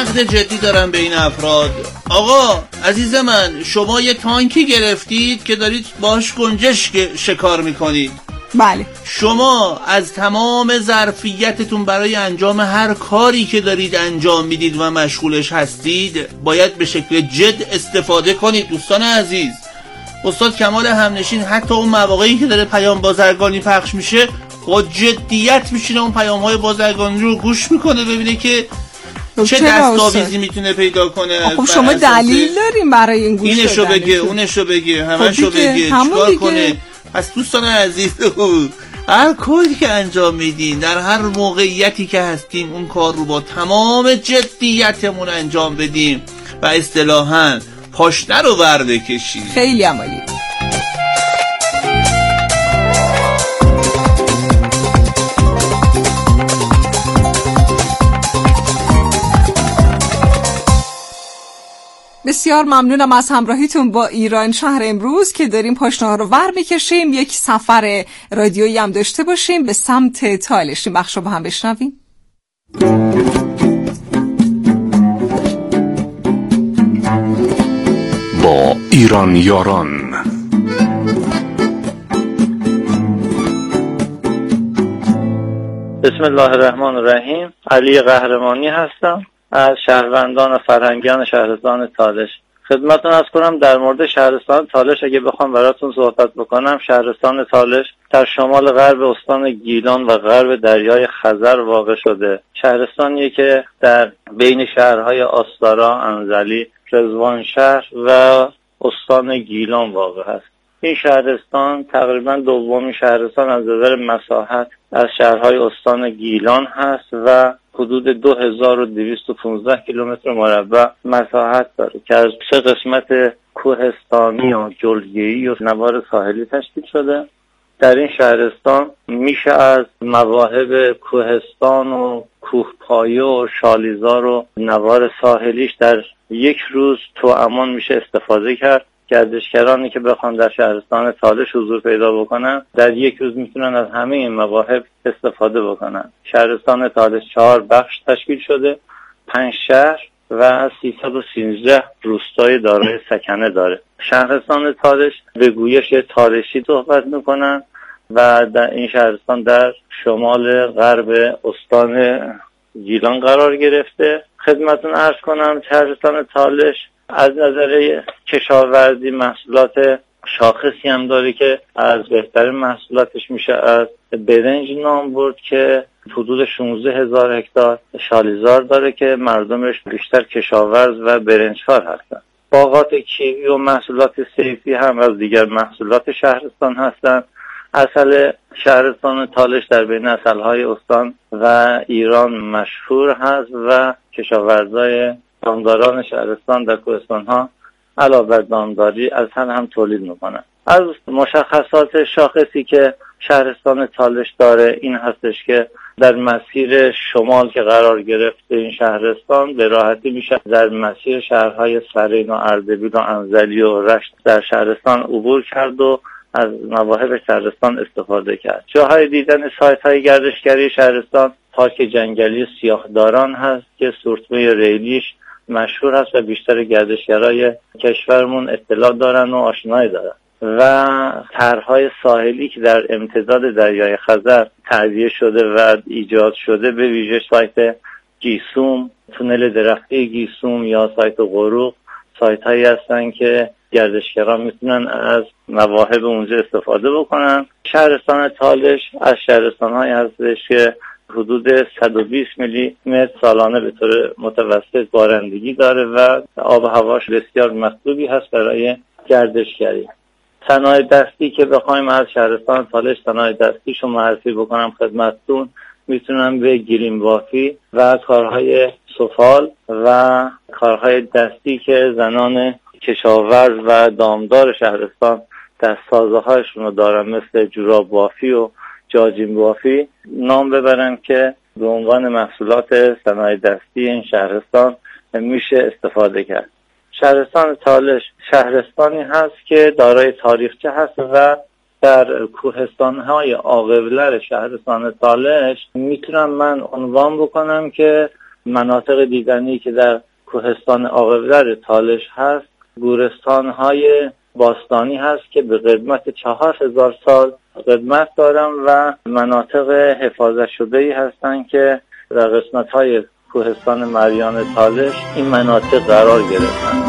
نقد جدی دارم به این افراد. آقا عزیز من، شما یه تانکی گرفتید که دارید باش گنجشک شکار میکنید. بله. شما از تمام ظرفیتتون برای انجام هر کاری که دارید انجام میدید و مشغولش هستید باید به شکل جد استفاده کنید. دوستان عزیز، استاد کمال همنشین حتی اون مواقعی که داره پیام بازرگانی پخش میشه با جدیت میشینه اون پیام‌های بازرگانی رو گوش میکنه ببینه که چه دستاویزی میتونه پیدا کنه. خب شما دلیل داریم برای این گوش دادن؟ اینشو بگه، اونشو بگه، همشو بگه، چیکار کنه؟ پس دوستان عزیز، هر کاری که انجام میدین در هر موقعیتی که هستیم اون کار رو با تمام جدیتمون انجام بدیم و اصطلاحاً پاشنه رو ور بکشیم. خیلی عالی. بسیار ممنونم از همراهیتون با ایران شهر امروز که داریم پاشنه‌ها رو ور میکشیم. یک سفر رادیویی هم داشته باشیم به سمت تالش. این بخش رو با هم بشنویم. با ایران یاران. بسم الله الرحمن الرحیم. علی قهرمانی هستم از شهروندان و فرهنگیان شهرستان تالش. خدمتتون عرض کنم در مورد شهرستان تالش اگه بخوام براتون صحبت بکنم، شهرستان تالش در شمال غرب استان گیلان و غرب دریای خزر واقع شده. شهرستانیه که در بین شهرهای آستارا، انزلی، رضوانشهر و استان گیلان واقع است. این شهرستان تقریبا دومین شهرستان از نظر مساحت از شهرهای استان گیلان هست و حدود 2215 کیلومتر مربع مساحت داره که از 3 قسمت کوهستانی و جلگه‌ای و نوار ساحلی تشکیل شده. در این شهرستان میشه از مواهب کوهستان و کوهپایه و شالیزار و نوار ساحلیش در یک روز توامان میشه استفاده کرد. گردشگرانی که بخوان در شهرستان تالش حضور پیدا بکنن در یک روز میتونن از همه این مواهب استفاده بکنن. شهرستان تالش 4 بخش تشکیل شده، 5 شهر و 313 روستای دارای سکنه داره. شهرستان تالش به گویش تالشی صحبت میکنن و در این شهرستان در شمال غرب استان گیلان قرار گرفته. خدمتون عرض کنم شهرستان تالش از نظر کشاورزی محصولات شاخصی هم داره که از بهترین محصولاتش میشه از برنج نام برد که حدود 16,000 هکتار، شالیزار داره که مردمش بیشتر کشاورز و برنجکار هستن. باغات کیوی و محصولات صیفی هم از دیگر محصولات شهرستان هستن. عسل شهرستان تالش در بین عسل‌های استان و ایران مشهور هست و کشاورزای دامداران شهرستان در کوهستان‌ها علاوه بر دامداری عسل هم تولید میکنن. از مشخصات شاخصی که شهرستان تالش داره این هستش که در مسیر شمال که قرار گرفته این شهرستان به راحتی میشه در مسیر شهرهای سرین و اردبیل و انزلی و رشت در شهرستان عبور کرد و از مواهب شهرستان استفاده کرد. جاهای دیدن سایت‌های گردشگری شهرستان پارک جنگلی سیاهداران هست که سورتمه ریلیش مشهور هست و بیشتر گردشگرای کشورمون اطلاع دارن و آشنایی دارن و طرح‌های ساحلی که در امتداد دریای خزر تعبیه شده و ایجاد شده به ویژه سایت گیسوم، تونل درختی گیسوم یا سایت غروق سایت‌هایی هستن که گردشگران میتونن از مواهب اونجا استفاده بکنن. شهرستان تالش از شهرستان‌هایی هستش که حدود 120 میلی متر سالانه به طور متوسط بارندگی داره و آب و هواش بسیار مطلوبی هست برای گردشگری. صنایع دستی که بخوایم از شهرستان تالش صنایع دستیشو معرفی بکنم خدمتتون، میتونم به گرین بافی و کارهای سفال و کارهای دستی که زنان کشاورز و دامدار شهرستان دستسازه‌هاشون رو دارن مثل جوراب بافی و جاجین بافی نام ببرم که به عنوان محصولات صنایع دستی این شهرستان میشه استفاده کرد. شهرستان تالش شهرستانی هست که دارای تاریخچه هست و در کوهستان‌های عاقب‌الر شهرستان تالش میتونم من عنوان بکنم که مناطق دیدنی که در کوهستان عاقب‌در تالش هست گورستان‌های باستانی هست که به قدمت 4000 سال قدمت دارن و مناطق حفاظت شده‌ای هستند که در قسمت‌های کوهستان مریان تالش این مناطق قرار گرفتن.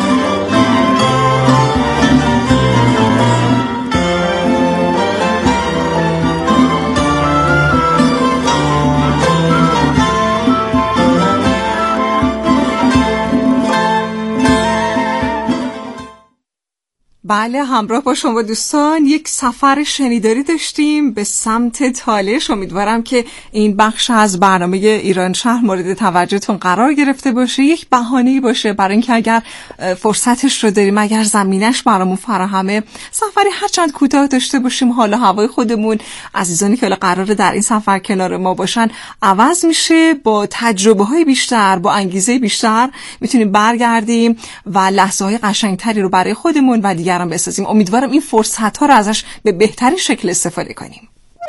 بله، همراه با شما دوستان یک سفر شنیداری داشتیم به سمت تالش. امیدوارم که این بخش از برنامه ایران شهر مورد توجهتون قرار گرفته باشه، یک بهانه‌ای باشه برای اینکه اگر فرصتش رو داریم، اگر زمینش برامون فراهمه، سفری هرچند کوتاه داشته باشیم، حالا هوای خودمون، عزیزانی که قراره در این سفر کنار ما باشن عوض میشه، با تجربه‌های بیشتر، با انگیزه بیشتر میتونیم برگردیم و لحظه‌های قشنگتری رو برای خودمون و دیگران بسازیم. امیدوارم این فرصت‌ها رو ازش به بهترین شکل استفاده کنیم.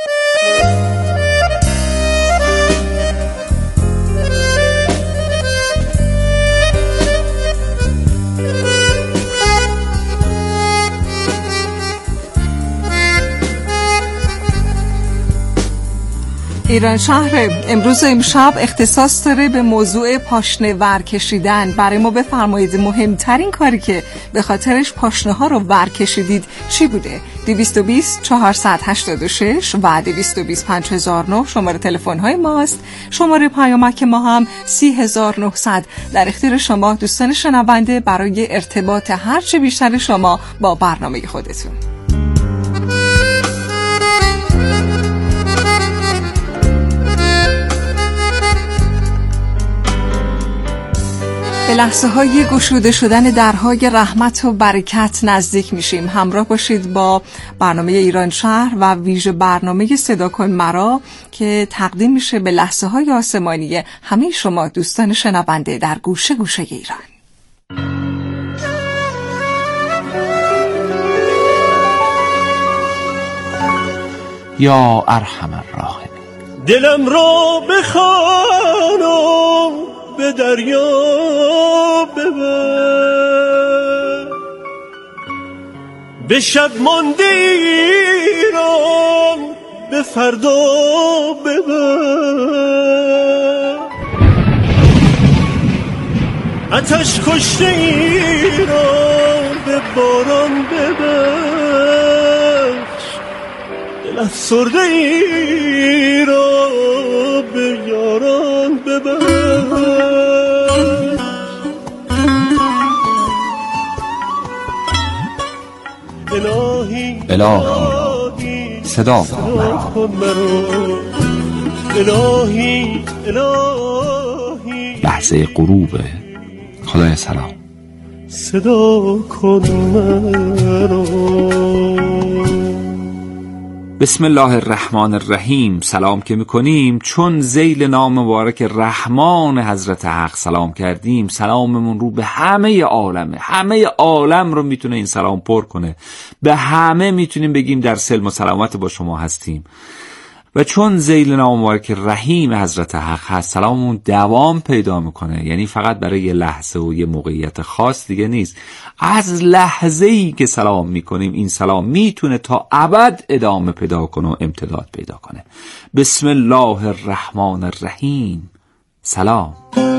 ایران شهر امروز امشب اختصاص داره به موضوع پاشنه ور کشیدن. برای ما بفرمایید مهمترین کاری که به خاطرش پاشنه ها رو ور کشیدید چی بوده؟ 220 486 و 220 5009 شماره تلفن های ماست. شماره پیامک ما هم 30900 در اختیار شما دوستان شنونده برای ارتباط هرچه بیشتر شما با برنامه خودتون. به لحظه های گشوده شدن درهای رحمت و برکت نزدیک میشیم. همراه باشید با برنامه ایران شهر و ویژه برنامه صدا کن مرا که تقدیم میشه به لحظه های آسمانی همه شما دوستان شنونده در گوشه گوشه ایران. یا ارحم الراحمین. دلم را بخوانم به دریا ببر، به شب مانده ایران به فردا ببر، آتش کشته ایران به باران ببخش، دل افسرده ایران به یاران ببر. الهی صدا کن مرا، الهی لحظه غروب. خدای سلام صدا کن مرا. بسم الله الرحمن الرحیم. سلام که میکنیم چون ذیل نام مبارک رحمان حضرت حق سلام کردیم، سلاممون رو به همه عالمه، همه عالم رو میتونه این سلام پر کنه، به همه میتونیم بگیم در سلم و سلامت با شما هستیم. و چون ذیل نام مبارک رحیم حضرت حق هست، سلاممون دوام پیدا میکنه، یعنی فقط برای یه لحظه و یه موقعیت خاص دیگه نیست. از لحظه‌ای که سلام میکنیم این سلام میتونه تا ابد ادامه پیدا کنه و امتداد پیدا کنه. بسم الله الرحمن الرحیم. سلام.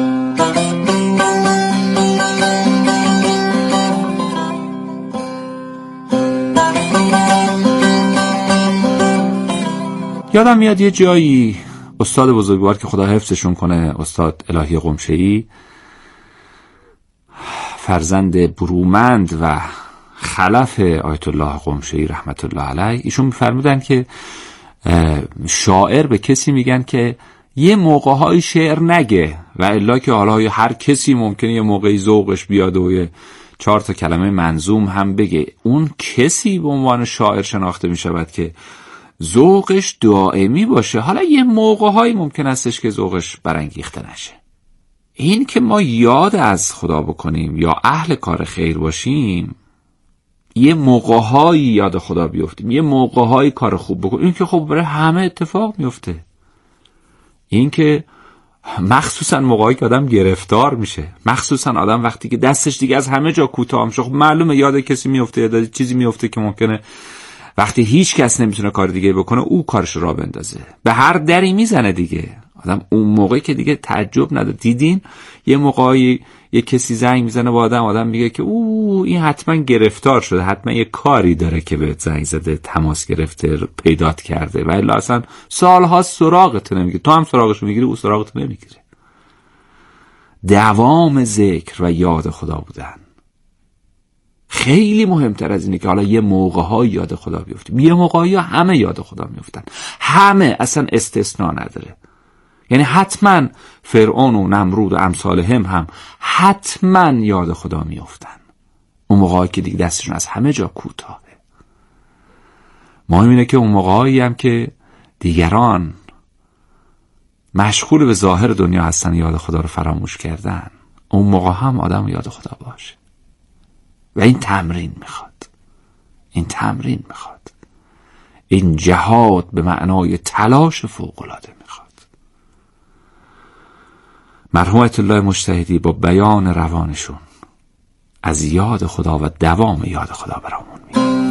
یادم میاد یه جایی استاد بزرگوار که خدا حفظشون کنه، استاد الهی قمشه‌ای، فرزند برومند و خلف آیت الله قمشه‌ای رحمت الله علیه، ایشون می‌فرمودن که شاعر به کسی میگن که یه موقع‌های شعر نگه و الا که حالا هر کسی ممکنه یه موقعی ذوقش بیاد و یه 4 تا کلمه منظوم هم بگه. اون کسی به عنوان شاعر شناخته می‌شود که ذوقش دائمی باشه. حالا یه موقع‌هایی ممکن استش که ذوقش برانگیخته نشه. این که ما یاد از خدا بکنیم یا اهل کار خیر باشیم، یه موقع‌هایی یاد خدا بیفتیم، یه موقع‌هایی کار خوب بکنیم، این که خب برای همه اتفاق میفته. این که مخصوصا موقعی که آدم گرفتار میشه، مخصوصا آدم وقتی که دستش دیگه از همه جا کوتاه میشه. خب معلومه یاد کسی میفته، یاد چیزی میفته که ممکنه وقتی هیچ کس نمیتونه کار دیگه بکنه او کارش را بندازه، به هر دری میزنه دیگه. آدم اون موقعی که دیگه تعجب نداره. دیدین یه موقعی یه کسی زنگ میزنه با آدم میگه که این حتما گرفتار شده، حتما یه کاری داره که بهت زنگ زده، تماس گرفته، پیدات کرده، ولی اصلا سالها سراغت نمیگیره. تو هم سراغشو میگیری، او سراغت نمیگیره. دوام ذکر و یاد خدا بودن خیلی مهمتر از اینه که حالا یه موقع‌های یاد خدا بیفتیم. یه موقع‌ها همه یاد خدا میفتن، همه، اصلا استثناء نداره. یعنی حتما فرعون و نمرود و امثال هم حتما یاد خدا میافتن اون موقعی که دیگه دستشون از همه جا کوتاهه. مهم اینه که اون موقعی هم که دیگران مشغول به ظاهر دنیا هستن، یاد خدا رو فراموش کردن، اون موقع هم آدم یاد خدا باشه. و این تمرین میخواد، این جهاد به معنای تلاش فوق‌العاده میخواد. مرحوم آیت الله مجتهدی با بیان روانشون از یاد خدا و دوام یاد خدا برامون میگه.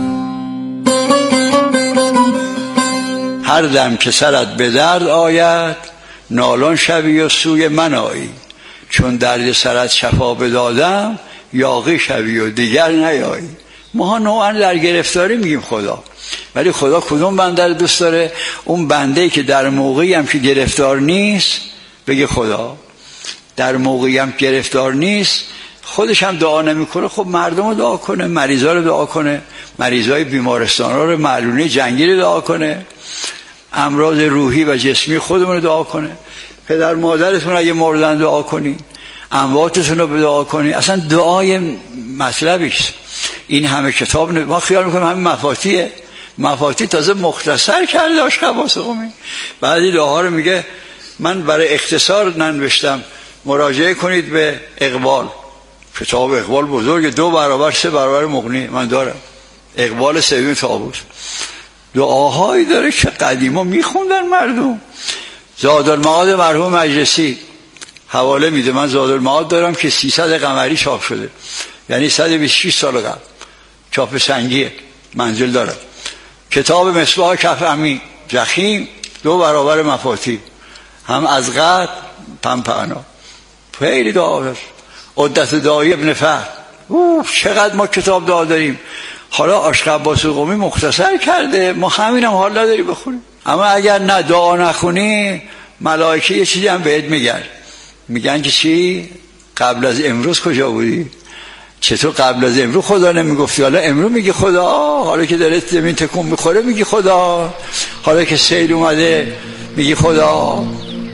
هر دم که سرت به درد آید، نالان شوی و سوی من آیی. چون درد سرت شفا بدادم، یاغی شوی و دیگر نیایی. ما نوعا در گرفتاری میگیم خدا، ولی خدا کدوم بنده رو دوست داره؟ اون بنده‌ای که در موقعی هم که گرفتار نیست بگه خدا، در موقعی هم گرفتار نیست خودش هم دعا نمیکنه، خب مردم رو دعا کنه، مریضا رو دعا کنه، مریضای بیمارستان رو، معلولین جنگی رو دعا کنه، امراض روحی و جسمی خودمون رو دعا کنه، پدر مادرتون اگه مردن دعا کنین، امواتتون رو دعا کنین. اصلا دعای مطلبیست. این همه کتاب ما خیال میکنیم همین مفاتیح تازه مختصر کرده آشخواص قمی. بعضی دعاها رو میگه من برای اختصار ننوشتم، مراجعه کنید به اقبال. کتاب اقبال بزرگ، 2 برابر 3 برابر مغنی من دارم، اقبال سوم طاووس. دعاهایی داره که قدیما میخوندن مردم. زادالمعاد مرحوم مجلسی حواله میده، من زادالمعاد دارم که 300 قمری چاپ شده، یعنی 126 سال قبل، چاپ سنگیه، منزل دارم. کتاب مصباح کف امی جخیم 2 برابر مفاتیح، هم از قد پمپانا. خیلی دعا داشت. عدت دعایی ابن فهد، چقدر ما کتاب دعا داریم. حالا آشخواص قمی مختصر کرده، ما همین هم حال نداری بخونیم. اما اگر نه دعا نخونی، ملائکه یه چیزی هم بهت میگن که چی؟ قبل از امروز کجا بودی؟ چطور قبل از امروز خدا نمیگفتی؟ حالا امروز میگی خدا، حالا که داره زمین تکون میخوره میگی خدا، حالا که سیل اومده میگی خدا.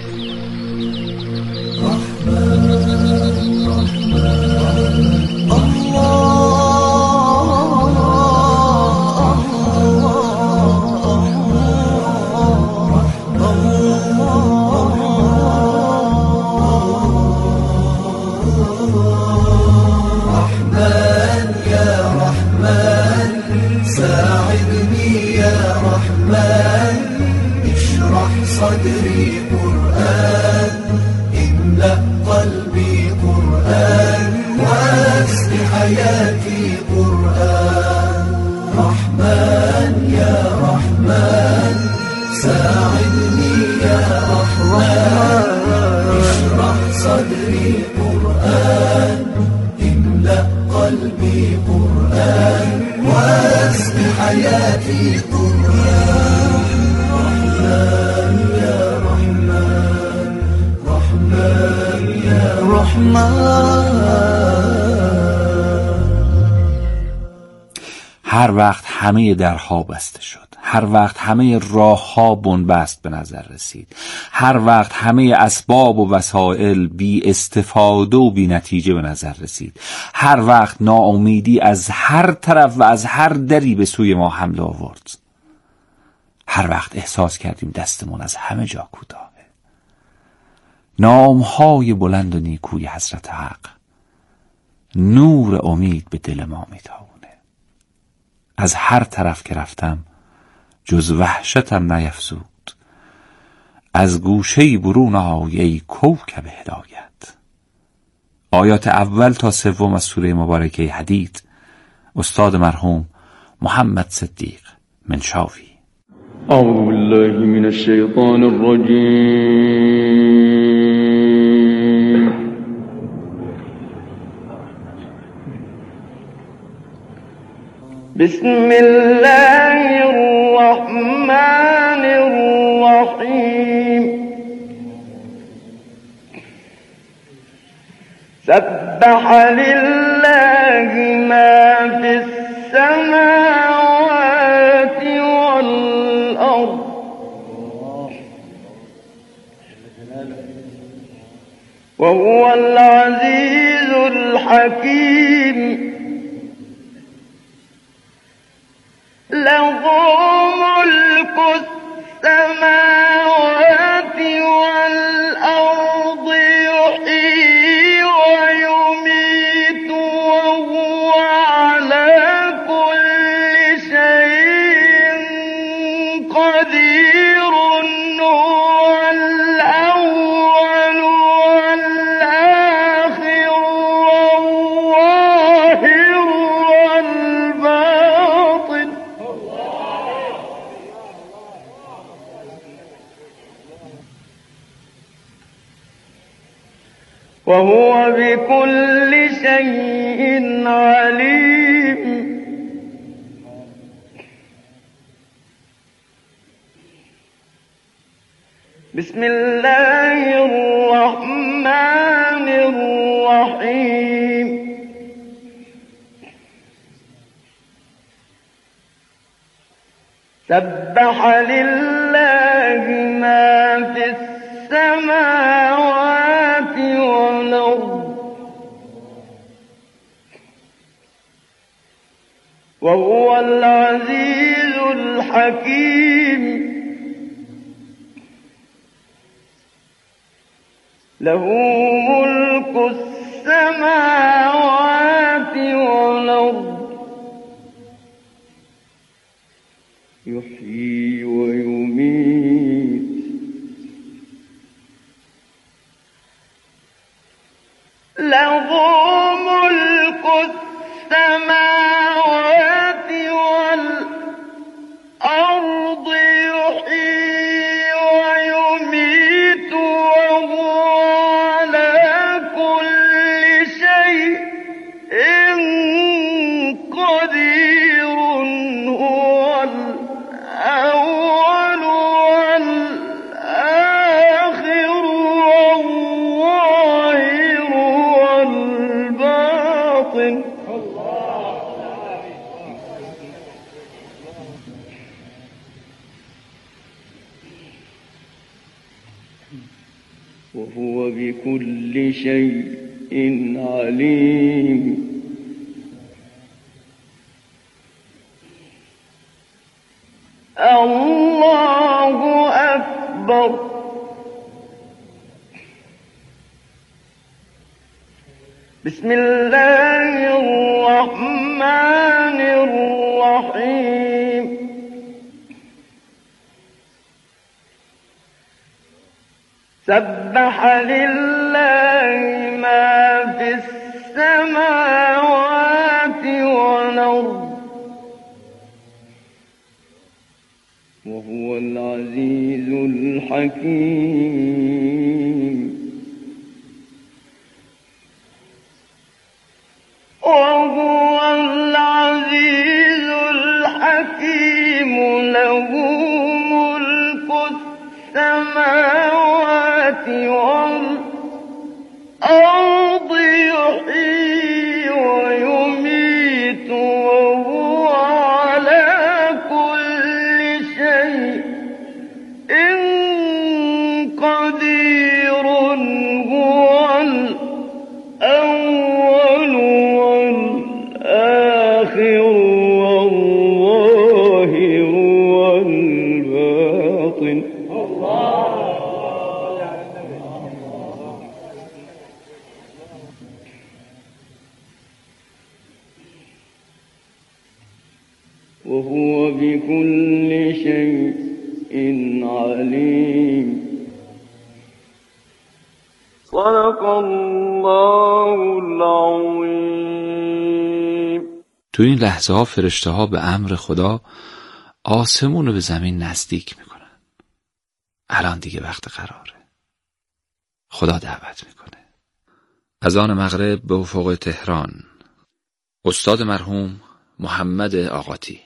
صدري قرآن، املأ قلبي قرآن، واسق حياتي قرآن. رحمن يا رحمن ساعدني يا رحمن، اشرح صدري قرآن، املأ قلبي قرآن، واسق حياتي قرآن. هر وقت همه درها بسته شد، هر وقت همه راهها بنبست به نظر رسید، هر وقت همه اسباب و وسایل بی استفاده و بی نتیجه به نظر رسید، هر وقت ناامیدی از هر طرف و از هر دری به سوی ما حمله آورد، هر وقت احساس کردیم دستمون از همه جا کوتاهه، نامهای بلند و نیکوی حضرت حق نور امید به دل ما میتابونه. از هر طرف که رفتم جز وحشتم نیفزود، از گوشه‌ای برون آی ای کوکب هدایت. آیات اول تا سوم از سوره مبارکه حدید، استاد مرحوم محمد صدیق منشاوی. اعوذ بالله من الشیطان الرجیم. بسم الله الرحمن الرحیم. سبح لله ما فی السماوات والأرض وهو العزيز الحكيم. له ملك السماوات والأرض يحيي ويميت وهو على كل شيء قدير. هو الأول والآخر والظاهر والباطن وهو بكل شيء عليم. بسم الله الرحمن الرحيم. سبح لله ما في السماوات والأرض وهو العزيز الحكيم. له ملك السماوات والأرض يحيي ويميت له ملك السماوات والأرض يحيي ويميت وهو على كل شيء قدير. هو الأول والآخر والظاهر والباطن وهو بكل شيء عليم. الله أكبر. بسم الله الرحمن الرحيم. سبح لله ما في السماوات والأرض وهو العزيز الحكيم. وهو العزيز الحكيم. له ملك السماوات والأرض يحيي ويميت وهو على كل شيء قدير. هو الأول والآخر والظاهر والباطن وهو بكل شيء عليم. صدق الله العظیم. تو این لحظه ها فرشته ها به امر خدا آسمون رو به زمین نزدیک میکنن. الان دیگه وقت قراره. خدا دعوت میکنه. اذان مغرب به افق تهران. استاد مرحوم محمد آقاتی.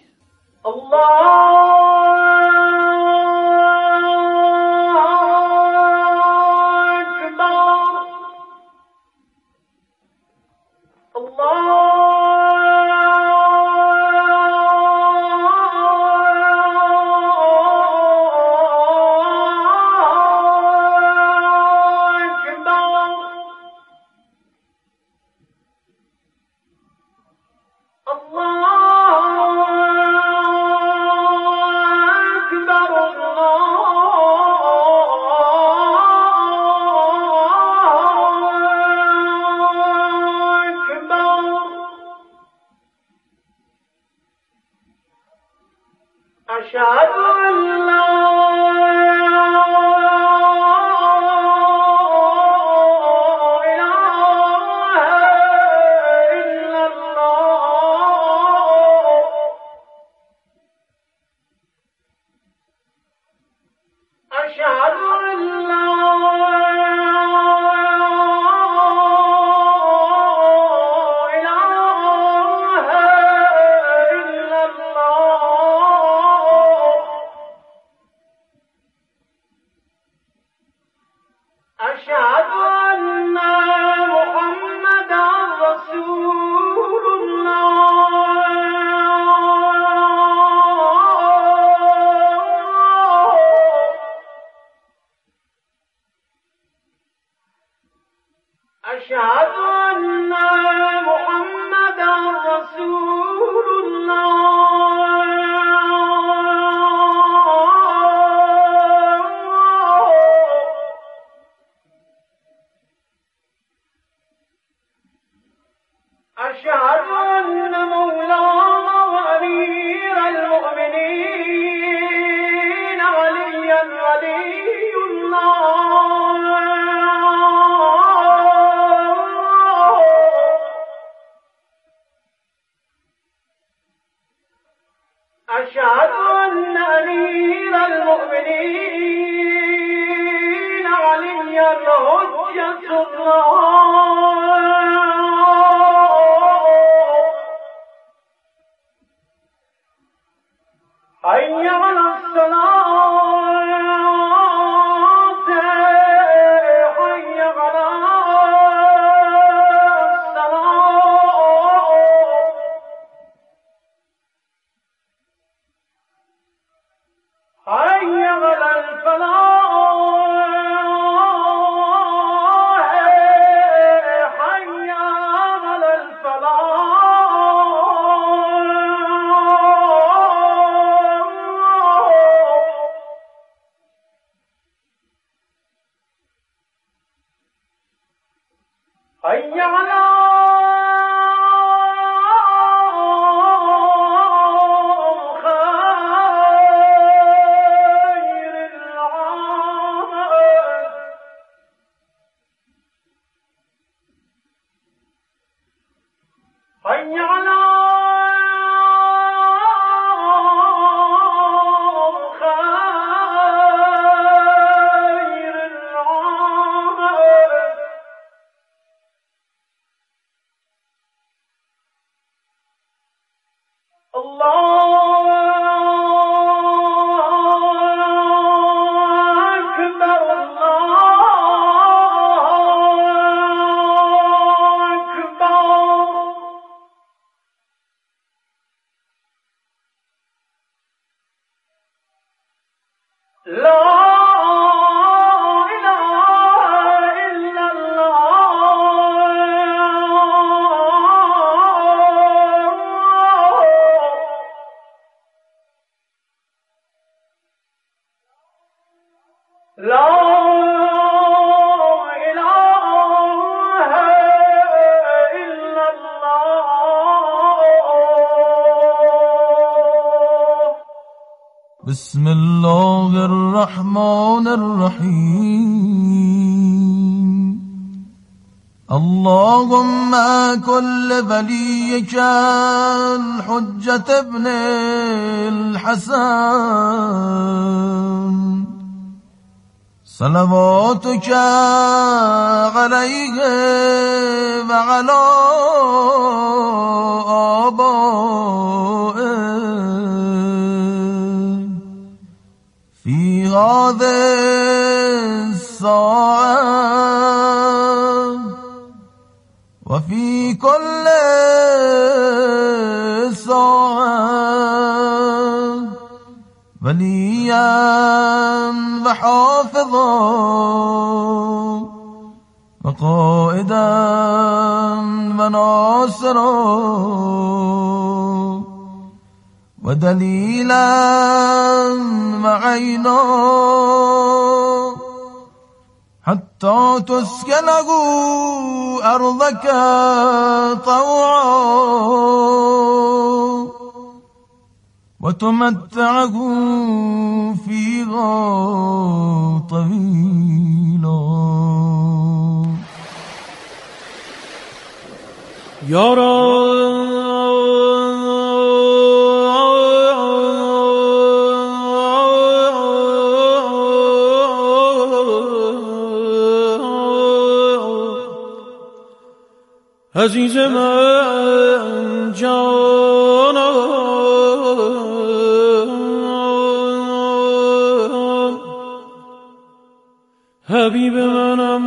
بسم الله الرحمن الرحیم اللهم كل وليك الحجة ابن الحسن صلواتك عليه وعلى آبائه في هذه الساعة وفي كل ساعة وليا وحافظا وقائدا وناصرا ودليلا وعينا حتى تسكنه أرضك طوعا وتمتعه فيها طويلا. یا عزیز من جانم حبیب منم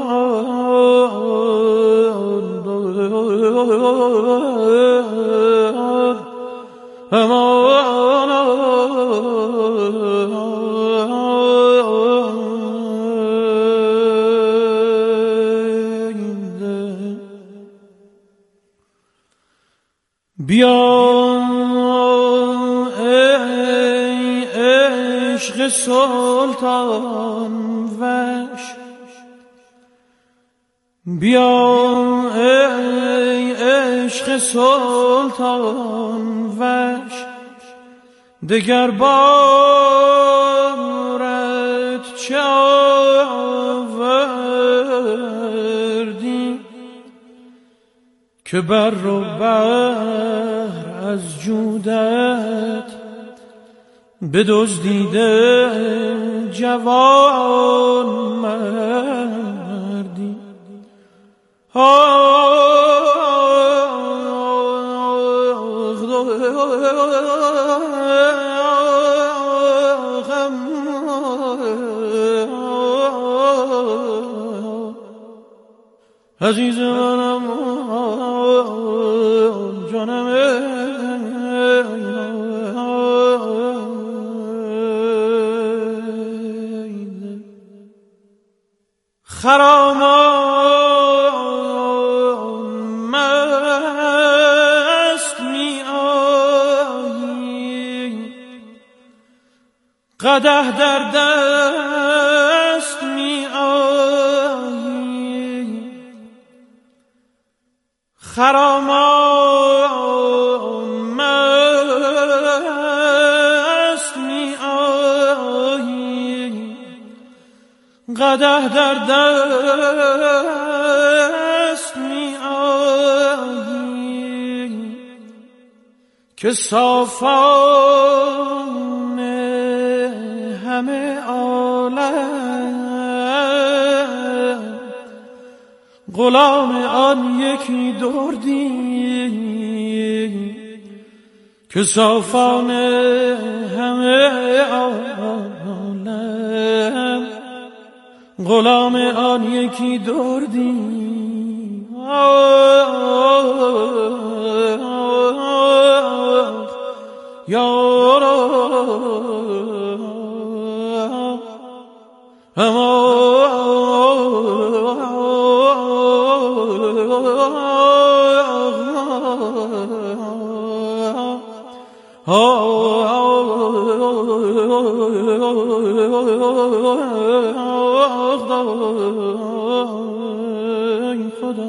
بیا ای عشق سلطان وش بیا ای عشق سلطان وش دگر بارت چه آوردی که بر و بر از جودت بدزدیده جوان مردی. عزیز منم جانم خرامان مست می آیی قدح در دست می آیی خرامان مست می آیی قدح در دست می آیی که صافان همه عالم غلام آن یکی دردی که صافان همه عالم غلام آن یکی دردی. یا خدا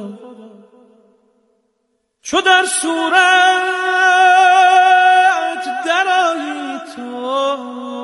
چو در صورت درآیی تو